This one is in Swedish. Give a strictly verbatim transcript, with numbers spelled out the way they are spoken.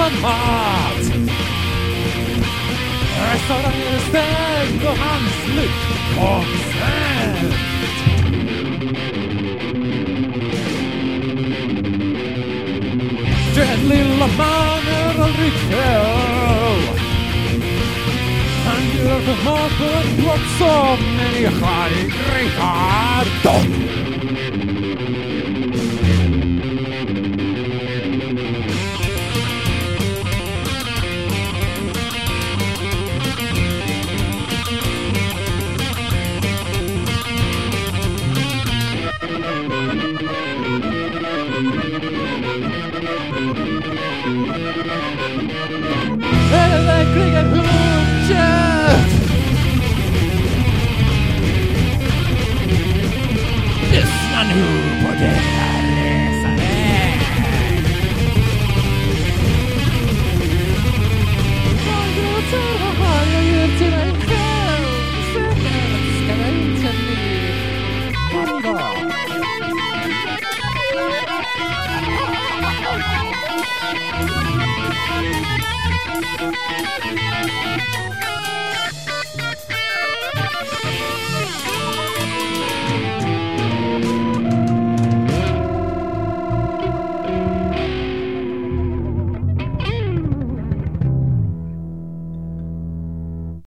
laga mat. Restaurangen är stängd och hans lyck omsvält. Den lilla mannen aldrig kväll. Han gör för mat på en plats som människa i Ricardo. Är det verkligen hundkött? Lyssna nu på denna resare. Vad gråter och har jag gjort till mig själv? Sen älskar jag inte liv. Hurra! Thank you.